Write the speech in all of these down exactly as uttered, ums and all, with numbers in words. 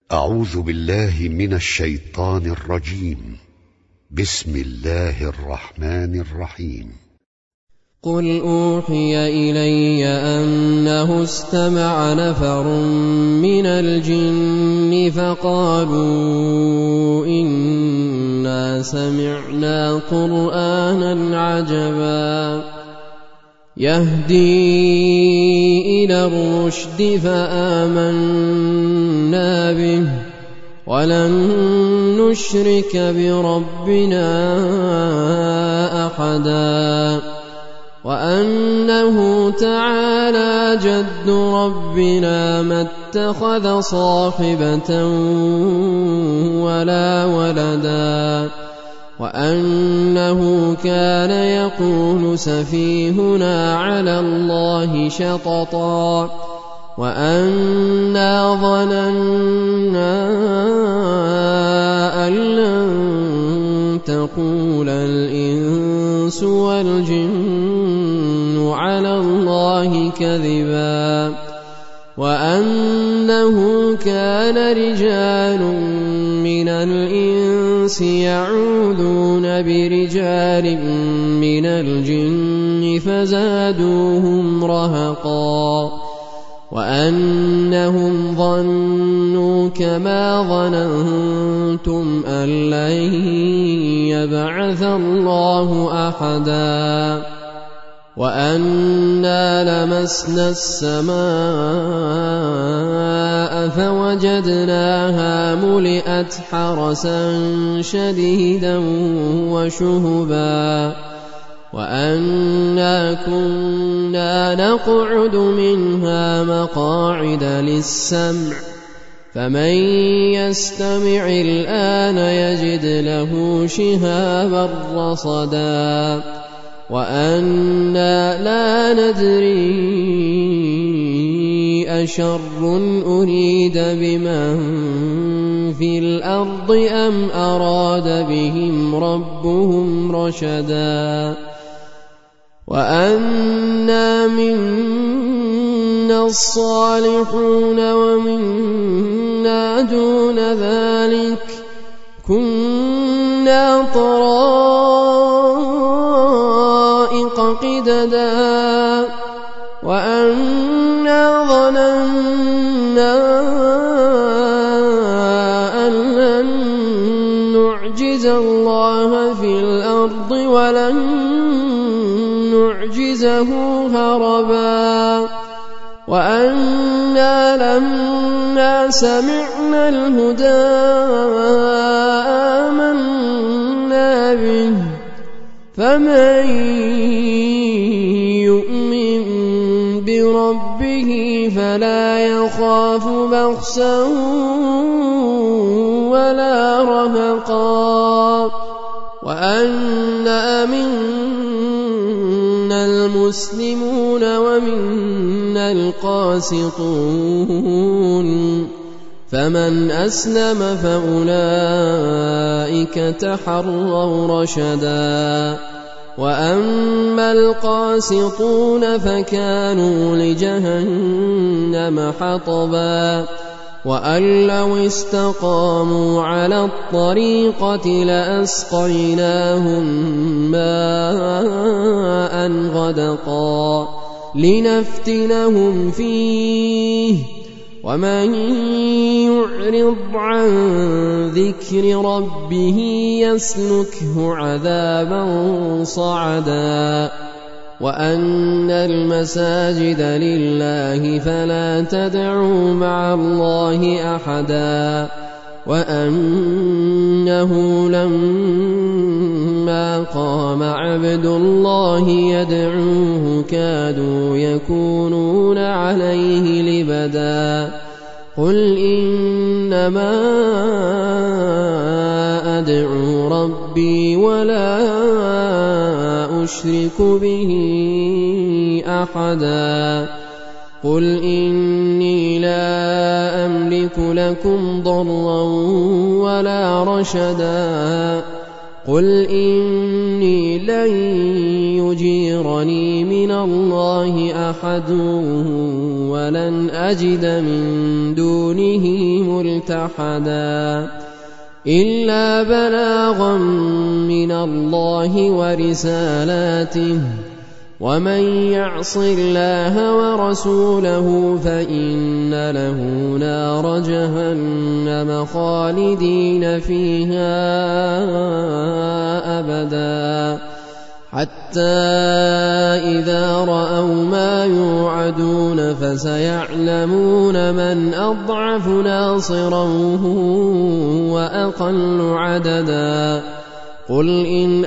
أعوذ بالله من الشيطان الرجيم. بسم الله الرحمن الرحيم. قل أوحي إلي أنه استمع نفر من الجن فقالوا إنا سمعنا قرآنا عجبا يهدي إلى الرشد فآمنا به ولن نشرك بربنا أحدا وأنه تعالى جد ربنا ما اتخذ صاحبة ولا ولدا وأنه كان يقول سفيهنا على الله شططا وأنا ظننا أن لن تقول الإنس والجن على الله كذبا وأنه كان رجال من الإنس يعوذون برجال من الجن فزادوهم رهقا وأنهم ظنوا كما ظننتم أن لن يبعث الله أحدا وأنا لمسنا السماء فوجدناها ملئت حرسا شديدا وشهبا وأنا كنا نقعد منها مقاعد للسمع فمن يستمع الآن يجد له شهابا رصدا وأنا لا ندري أشر أريد بمن في الأرض أم أراد بهم ربهم رشدا وأنا منا الصالحون ومنا دون ذلك كنا طرائق قددا وأنا ظننا أن لن نعجز الله في الأرض ولن نعجزه هربا وأنا لما سمعنا الهدى آمنا به فمن يؤمن بربه فلا يخاف بخسا ولا رهقا وأنا منا المسلمون ومنا القاسطون فمن أسلم فأولئك تحروا رشدا وأما القاسطون فكانوا لجهنم حطبا وأن لو استقاموا على الطريقة لأسقيناهم ماء غدقا لنفتنهم فيه ومن يعرض عن ذكر ربه يسلكه عذابا صعدا وأن المساجد لله فلا تدعوا مع الله أحدا وأنه لما قام عبد الله يدعوه كادوا يكونون عليه لبدا قل إنما أدعو ربي ولا أشرك به أحدا قل إني لا أملك لكم ضرا ولا رشدا قل إني لن يجيرني من الله أحد ولن أجد من دونه ملتحدا إلا بلاغا من الله ورسالاته ومن يعص الله ورسوله فإن له نار جهنم خالدين فيها أبدا حتى إذا رأوا ما يوعدون فسيعلمون من أضعف ناصرا وأقل عددا قل إن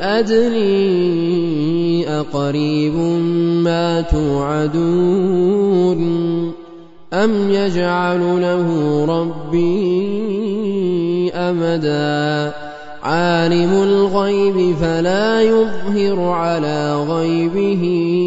أدري أقريب ما توعدون أم يجعل له ربي أمدا عالم الغيب فلا يظهر على غيبه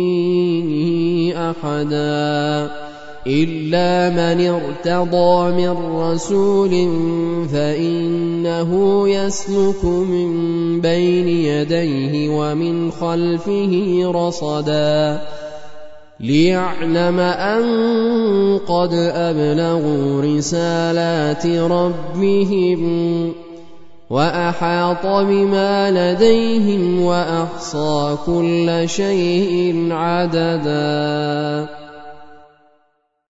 أحدا إلا من ارتضى من رسول فإنه يسلك من بين يديه ومن خلفه رصدا ليعلم أن قد أبلغوا رسالات ربهم وأحاط بما لديهم وأحصى كل شيء عددا